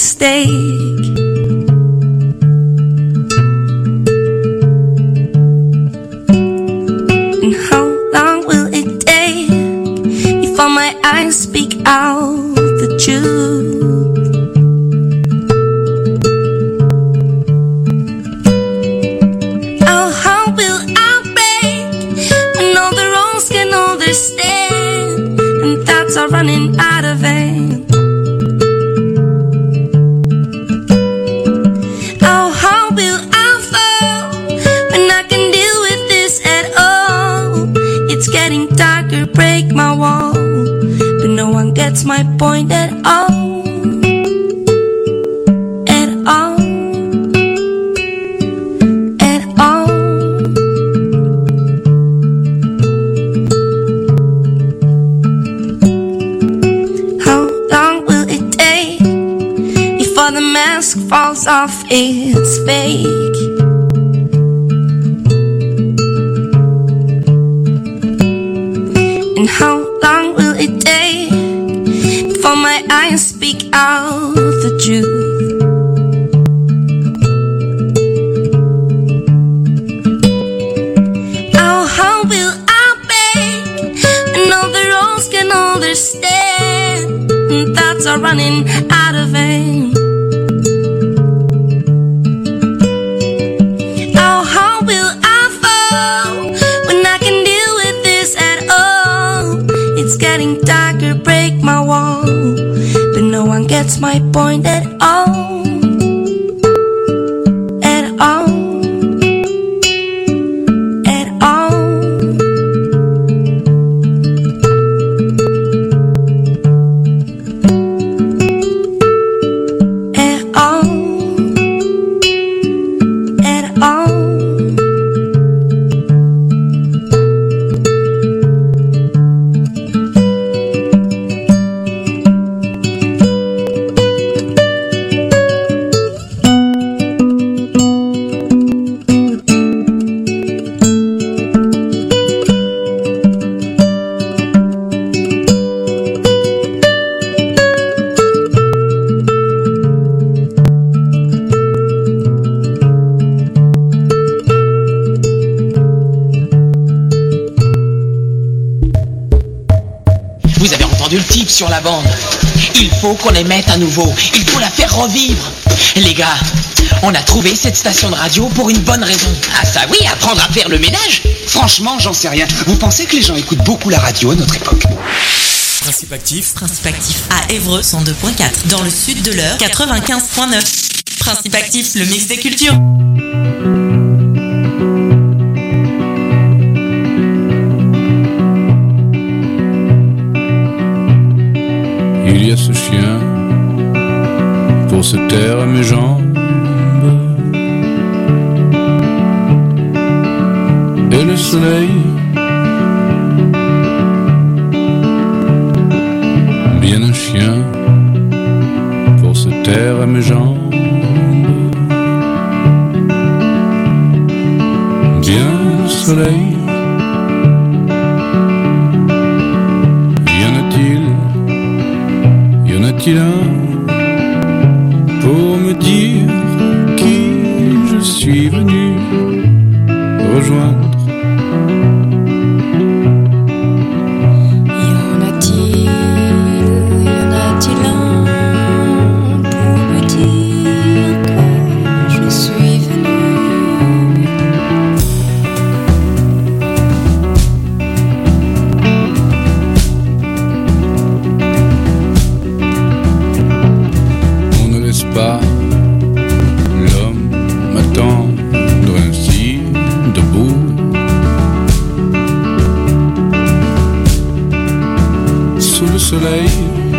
mistake. And how long will it take before my eyes speak out the truth? Oh, how will I break when all the wrongs can understand and thoughts are running out of hand? Oh, how will I fall when I can deal with this at all? It's getting darker, break my wall, but no one gets my point at all. At all. At all. How long will it take before the mask falls off its fake? And how long will it take before my eyes speak out the truth? Oh, how will I break when all the roads can understand and thoughts are running out of hand? Oh, how will I fall when I can deal with this at all? It's getting darker, break my wall, but no one gets my point at all. At all. At all. At all. At all. Vous avez entendu le type sur la bande. Il faut qu'on les mette à nouveau. Il faut la faire revivre. Les gars, on a trouvé cette station de radio pour une bonne raison. Ah ça oui, apprendre à faire le ménage. Franchement, j'en sais rien. Vous pensez que les gens écoutent beaucoup la radio à notre époque? Principe actif. Principe actif à Évreux 102.4. Dans le sud de l'Eure 95.9. Principe actif, le mix des cultures. Il y a ce chien pour se taire à mes jambes, et le soleil bien un chien pour se taire à mes jambes, bien le soleil. Y en a-t-il un pour me dire qui je suis venu rejoindre? Y en a-t-il un pour me dire que je suis venu? Pas l'homme m'attendre ainsi debout, sous le soleil.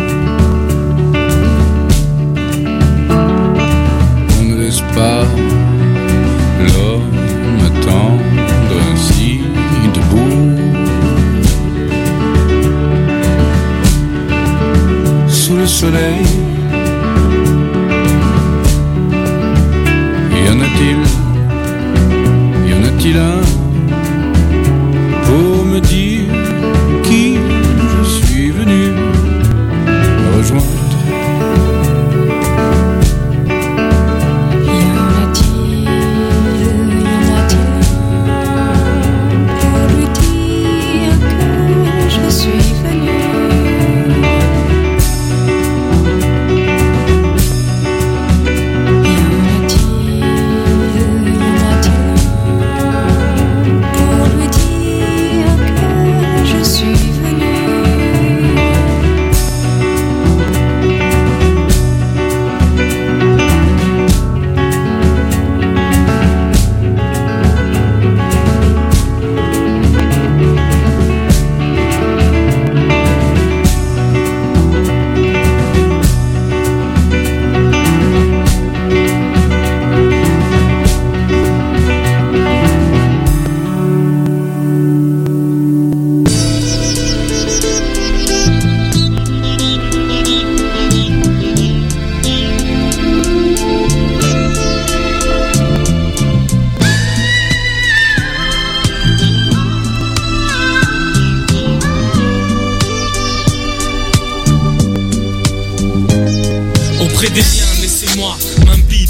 On ne laisse pas l'homme m'attendre ainsi debout, sous le soleil. Y en a-t-il un pour me dire qui je suis venu rejoindre?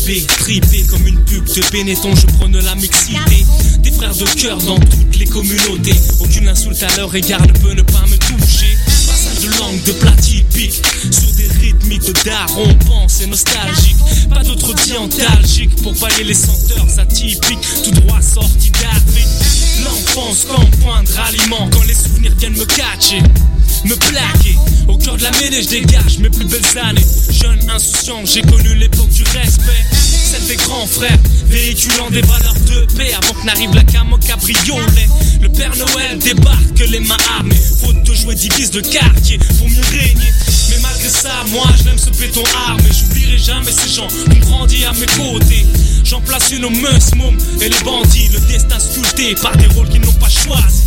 Tripé comme une pub de Benetton, je prône la mixité. Des frères de cœur dans toutes les communautés. Aucune insulte à leur égard ne peut ne pas me toucher. Passage de langue de plat typique sur des rythmiques de daron, pense et nostalgique. Pas d'autre dit antalgique pour pallier les senteurs atypiques, tout droit sorti d'Afrique. L'enfance comme point de ralliement, quand les souvenirs viennent me catcher, me plaquer. Au cœur de la mêlée, je dégage mes plus belles années. Jeune, insouciant, j'ai connu l'époque du respect. Celle des grands frères, véhiculant des valeurs de paix. Avant que n'arrive la cam au cabriolet, le Père Noël débarque les mains armées. Faute de jouer divise de quartier pour mieux régner. Mais malgré ça, moi je l'aime ce béton armé. J'oublierai jamais ces gens qui ont grandi à mes côtés. J'en place une aux meus, mômes et les bandits. Le destin sculpté par des rôles qu'ils n'ont pas choisis.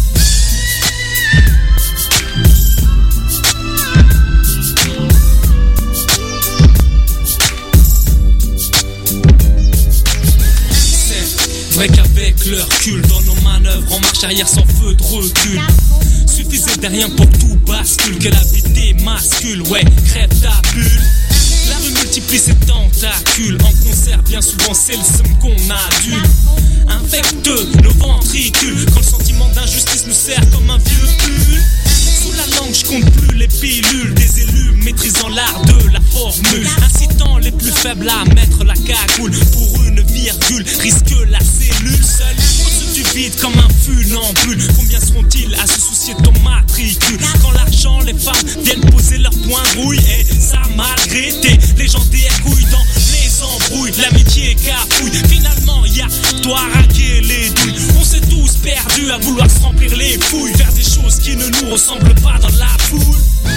Vrai qu'avec leur cul dans nos manœuvres en marche arrière sans feu de recul, suffisait de rien pour que tout bascule, que la vie démascule, ouais, crève ta bulle. La rue multiplie ses tentacules, en concert bien souvent c'est le seum qu'on adule. Infecte nos ventricules, quand le sentiment d'injustice nous sert comme un vieux pull. Sous la langue je compte plus les pilules des élus maîtrisant l'art de la formule, incitant les plus faibles à mettre la cagoule. Pour une virgule risque la cellule seule au-dessus du vide comme un funambule. Combien seront-ils à se soucier de ton matricule quand l'argent, les femmes viennent poser leur point de rouille? Et ça malgré tes légendaires couilles dans les embrouilles, l'amitié cafouille. Finalement y'a toi à raquer les douilles. On s'est tous perdus à vouloir se remplir les fouilles, faire des choses qui ne nous ressemblent pas dans la foule.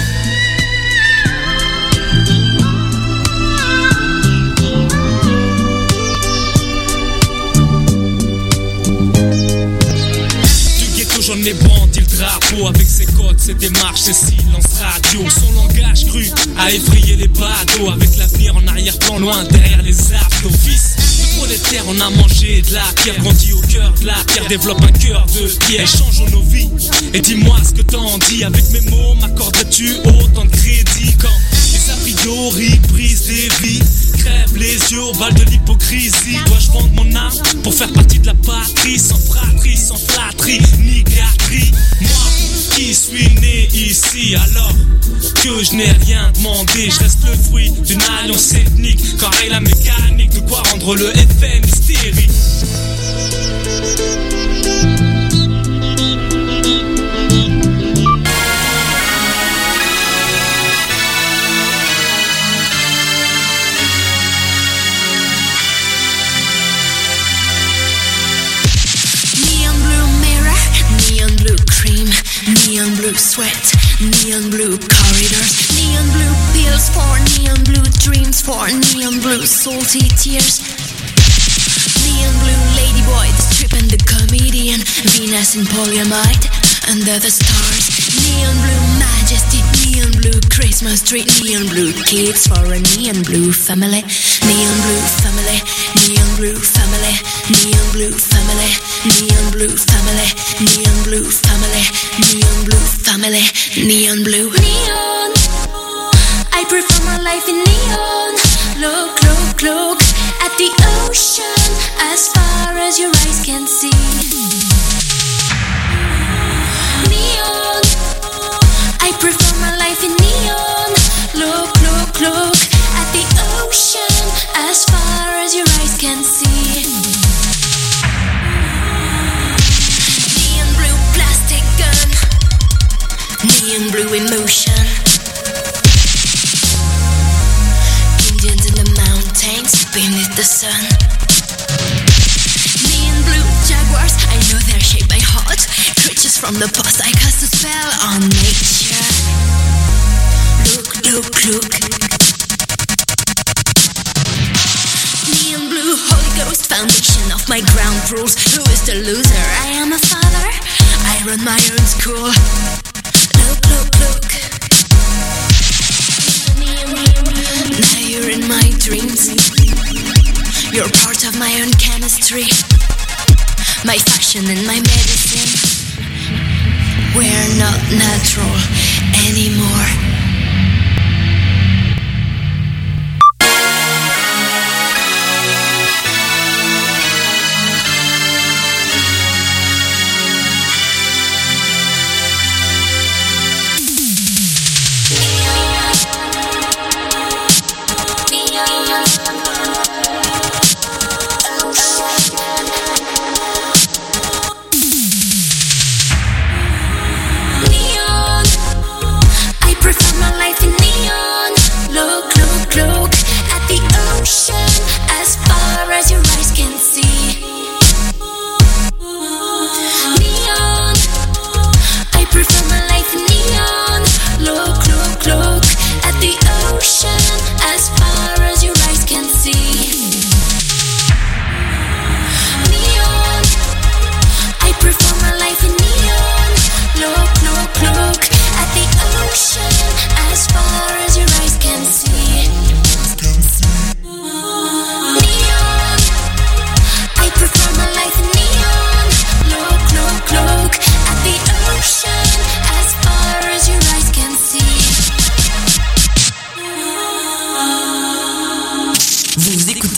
J'en ai brandi le drapeau avec ses codes, ses démarches, ses silences radio. Son langage cru a effrayé les badauds, avec l'avenir en arrière-plan loin derrière les abdos. Fils de prolétaire, on a mangé de la pierre, grandi au cœur de la pierre, développe un cœur de pierre. Échangeons nos vies et dis-moi ce que t'en dis. Avec mes mots, m'accorderais-tu autant de crédit quand les a priori brisent des vies, crèvent les yeux au bal de l'hypocrisie? Dois-je vendre mon âme pour faire partie de la patrie, sans fratrie, sans flatterie, ni gâterie? Moi qui suis né ici alors que je n'ai rien demandé, je reste le fruit d'une alliance ethnique, qu'oreille la mécanique, de quoi rendre le FN hystérique. Neon blue sweat, neon blue corridors, neon blue pills for neon blue dreams, for neon blue salty tears. Neon blue ladyboy, the strip and the comedian, Venus in polyamide, under the stars. Neon blue majesty, neon blue Christmas tree, neon blue kids for a neon blue family. Neon blue family, neon blue family, neon blue family, neon blue family, neon blue family, neon blue family, neon blue. Neon, I prefer my life in neon. Look, look, look at the ocean as far as your eyes can see. Neon, I prefer my life in neon. Look, look, look at the ocean as far as your eyes can see. Neon blue plastic gun, neon blue emotion. Indians in the mountains beneath the sun. Neon blue jaguars, I know they're shaped by heart. Creatures from the past, I cast a spell on nature. Look, look, look. Neon blue Holy Ghost, foundation of my ground rules. Who is the loser? I am a father, I run my own school. Look, look, look. Now you're in my dreams. You're part of my own chemistry, my fashion and my medicine. We're not natural anymore.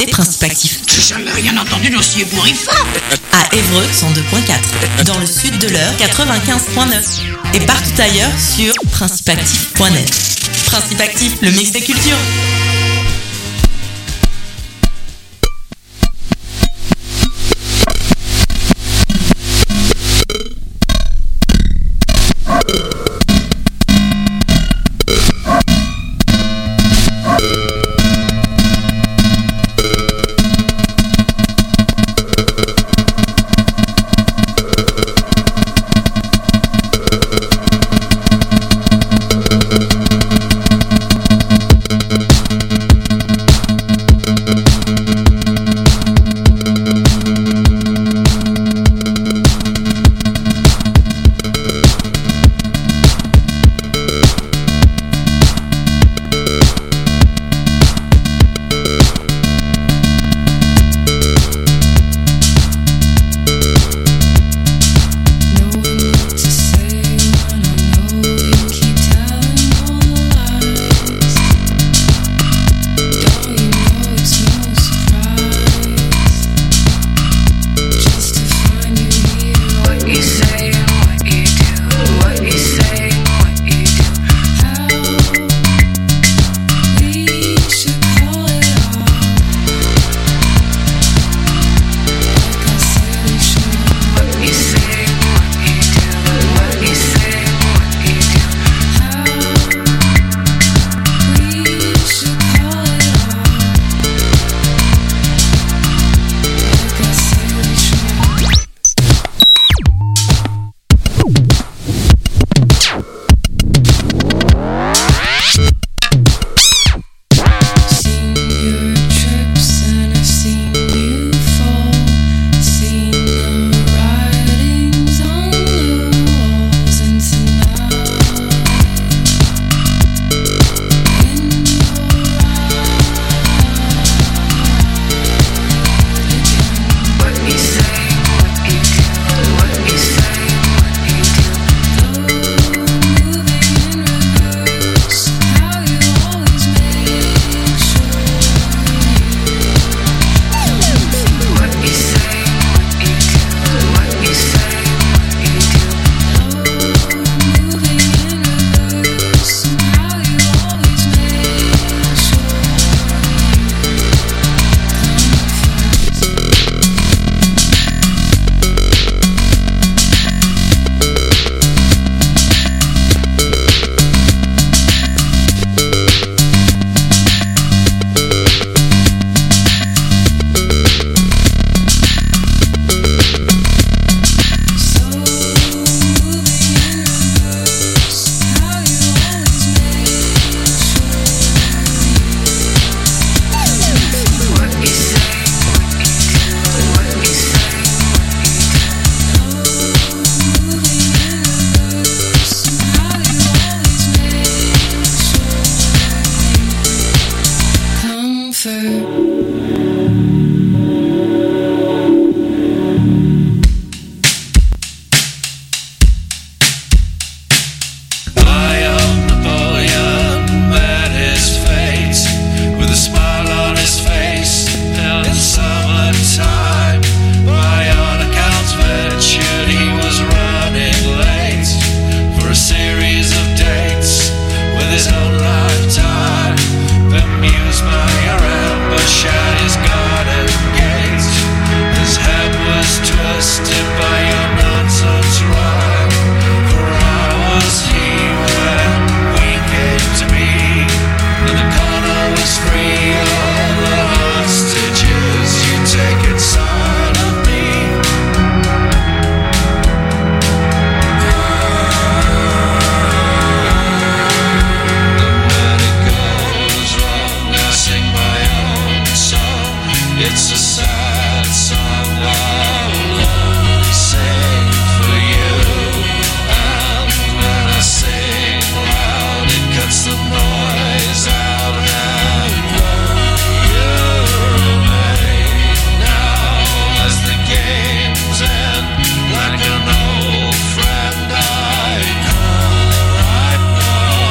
Principe Actif. J'ai jamais rien entendu d'aussi ébouriffant. À Évreux 102.4. Dans le sud de l'Eure 95.9. Et partout ailleurs sur principeactif.net. Principe Actif, le mix des cultures.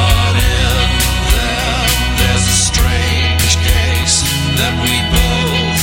that we both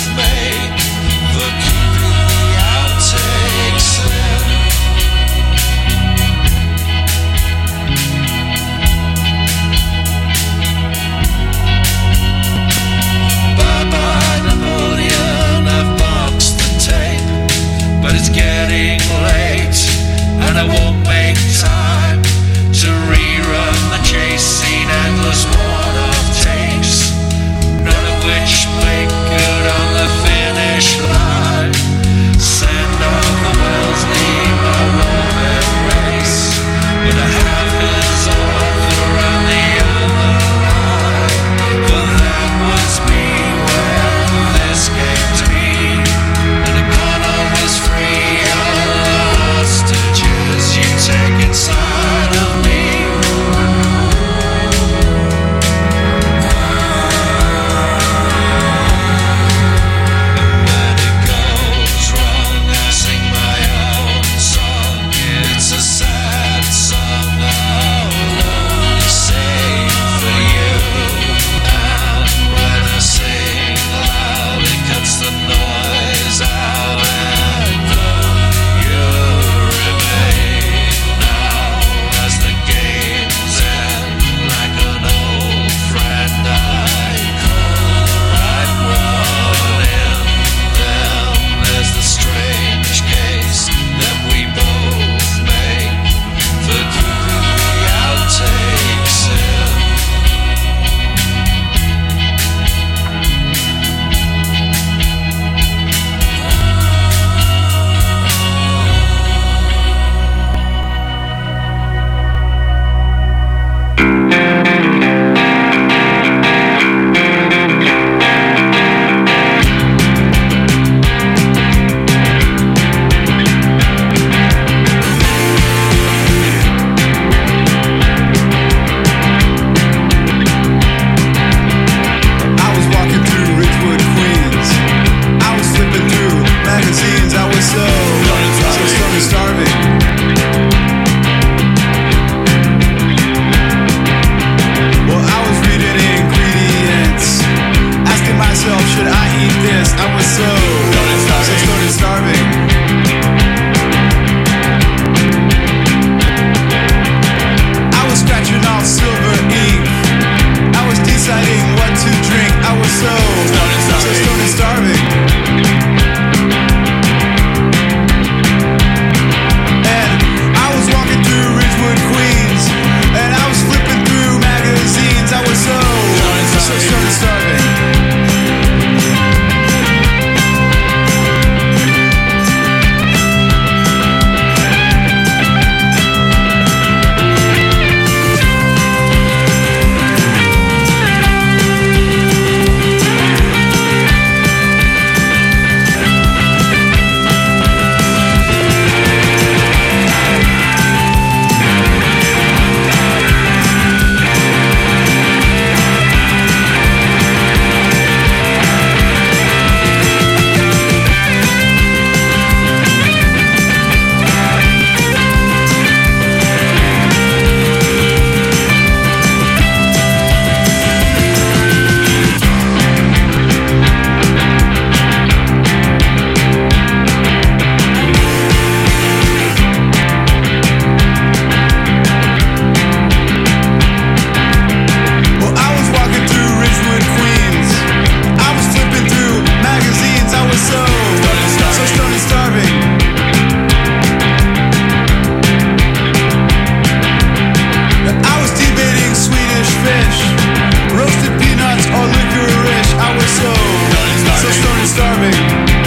starving.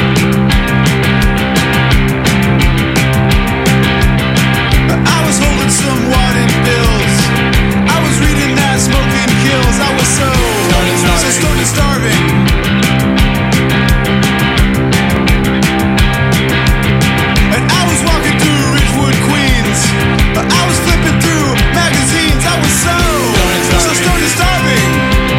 I was holding some wadded bills. I was reading that smoking kills. I was so stoned and starving. And I was walking through Ridgewood, Queens. I was flipping through magazines. I was so stoned and starving.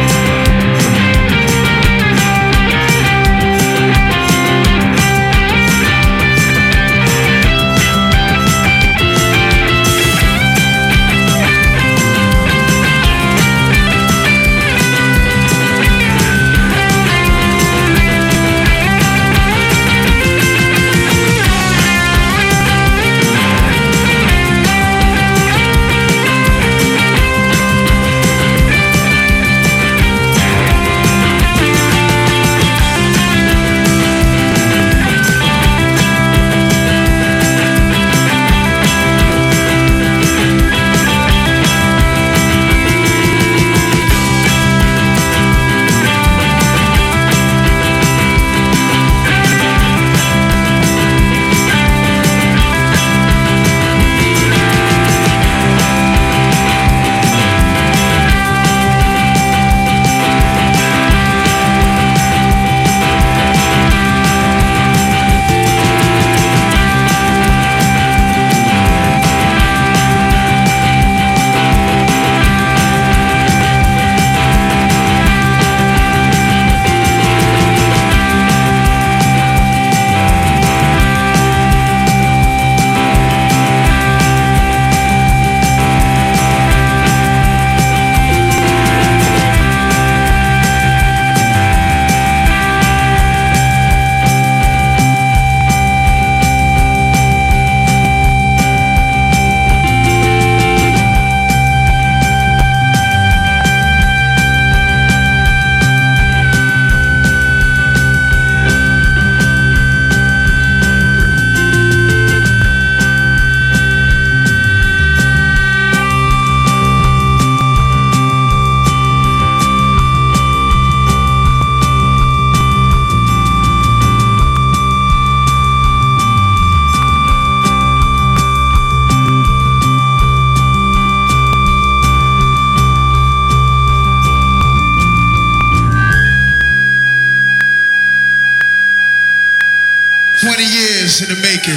In the making.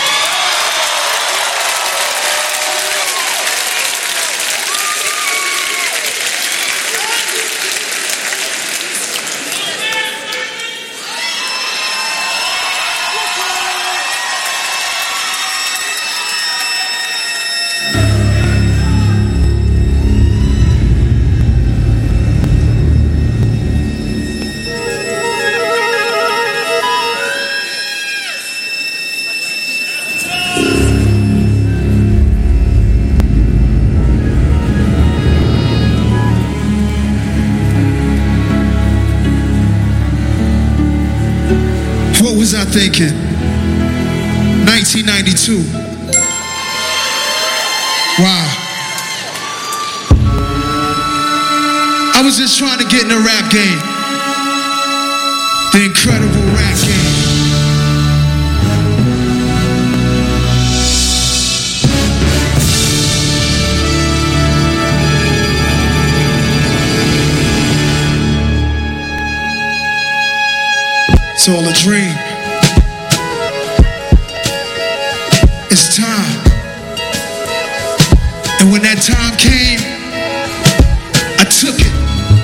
What was I thinking? 1992. Wow. I was just trying to get in the rap game. The incredible rap game. It's all a dream. It's time. And when that time came, I took it.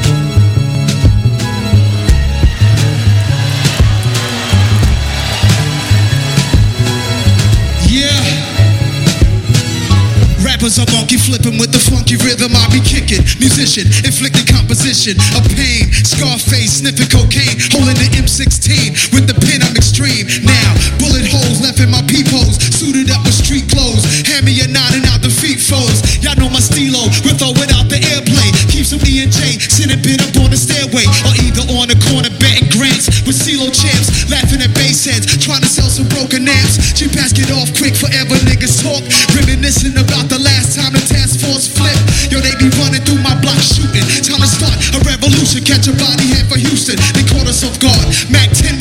Rappers are monkey flipping with the funky rhythm I be kicking. Musician, inflicting composition of pain. Scarface, sniffing cocaine, holding the M16. With the pen I'm extreme. Now, bullet holes left in my peepholes. Suited up with street clothes. Hand me a 9 and out the feet foes. Y'all know my stilo, with or without the airplay. Keep some E&J, sitting bit up on the stairway. Or either on the corner betting grants. With CeeLo champs, laughing at bass heads. Trying to sell some broken amps. Cheap ass get off quick, forever niggas talk. Reminiscing about the last time the task force flipped. Yo, they be running through my block shooting. Time to start a revolution, catch a body head for Houston. They caught us off guard. Mac 10 was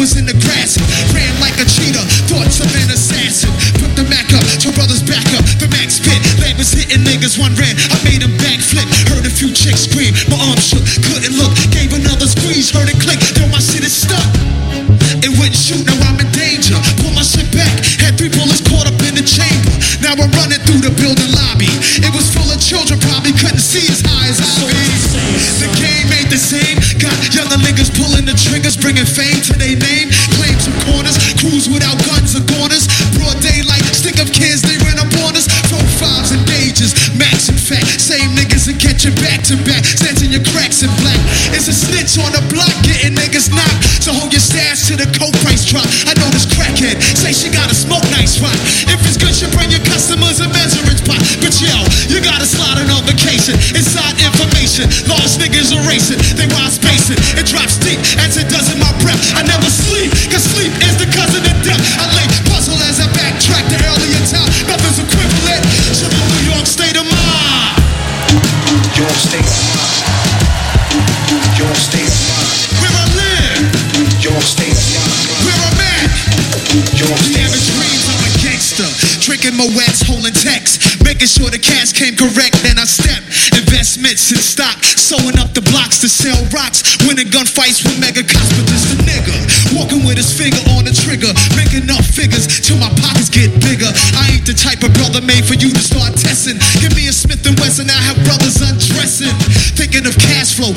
was in the grass. Ran like a cheetah, thoughts of an assassin. Put the Mac up, two brothers back up. The Mac spit, leg was hitting niggas, one ran. I made him backflip, heard a few chicks scream. My arm shook, couldn't look, gave another squeeze, heard it click. Yo, my shit is stuck. It wouldn't shoot, now I'm in danger. Pull my shit back, had 3 bullets caught up in the chamber. Now I'm running through the building lobby. It was full of children, probably couldn't see as high as I be. The game ain't the same. Got younger niggas pulling the triggers, bringing fame to their name. Claim some corners, crews without guns or corners. Broad daylight, stick up kids, they run up on us. Profiles and gauges, max and fat. Same niggas and catch you back to back. Stands in your cracks in black. It's a snitch on the block, getting niggas knocked. So hold your stash till the coke price drop. I know this crackhead, say she gotta smoke nice rock. If it's good, you bring your customers a measuring spot. But yo, you gotta slide on vacation. Inside information, lost niggas are racing. They wild spacing, it drops deep as it does in my breath. I never sleep, cause sleep is the cousin of death. I lay puzzle as I backtrack to earlier time. Nothing's equivalent to the New York state of mind. Your state of mind. Your state of mind. Where I live. Your state of mind. Where I'm at. Your state of Savage dreams, I'm a gangster. Drinking Moet's, holding texts. Making sure the cash came correct, then I step. Investments in stock. Sewing up the blocks to sell rocks. Winning gunfights with mega cops, but just a nigga. Walking with his finger on the trigger. Making up figures till my pockets get bigger. I ain't the type of brother made for you to start testing. Give me a Smith & Wesson, I have brothers undressing. Thinking of cash flow,